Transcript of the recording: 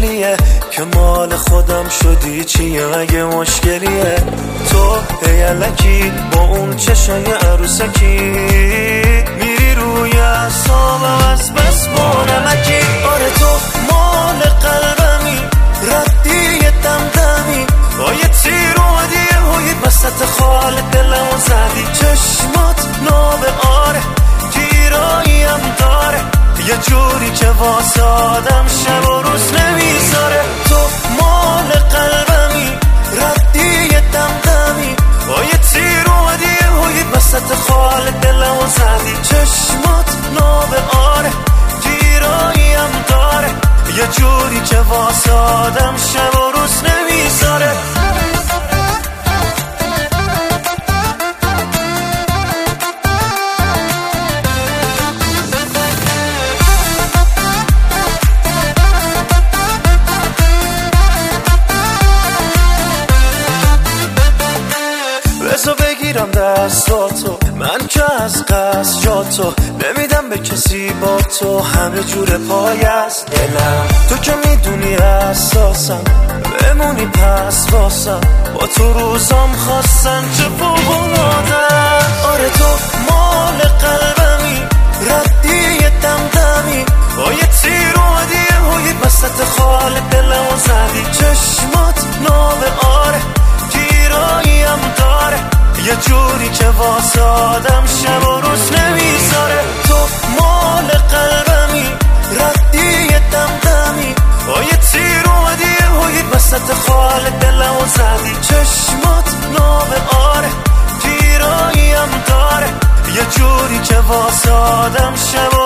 خوشگلیه که مال خودم شدی چیه مگه مشکلیه؟ تو هیلکی با اون چشای عروسکی میری روی اعصابم از بس بانمکی. آره تو مال قلبمی ردی دمدمی با یه تیر اومدی هوی وسط خال دلمو زدی. چشمات ناب آره گیراییم داره یه جوری که واسه آدم شب و روز نمیذاره. تو مال قلبمی ردی دمدمی با یه تیر اومدی هوی وسط خال دلمو زدی. چشمات ناب آره گیراییم داره یه جوری که واسه آدم شب و روز نمیذاره. بذار بگیرم دستاتو من که از قصد جاتو نمیدم به کسی با تو همه جور پای است دلم. تو که میدونی اساسم بمونی پس باسم با تو روزام خواستن چه فوق‌العاده. آره تو مال قلبمی ردی دمدمی با یه تیر اومدی هوی وسط خال دلمو زدی. چشمات ناب آره گیراییم داره یه جوری که واسه آدم شب و روز نمیذاره. تو مال قلبمی ردی دمدمی با یه تیر اومدی هوی وسط خال دلمو زدی. چشمات ناب آره گیراییم داره یه جوری که واسه آدم شب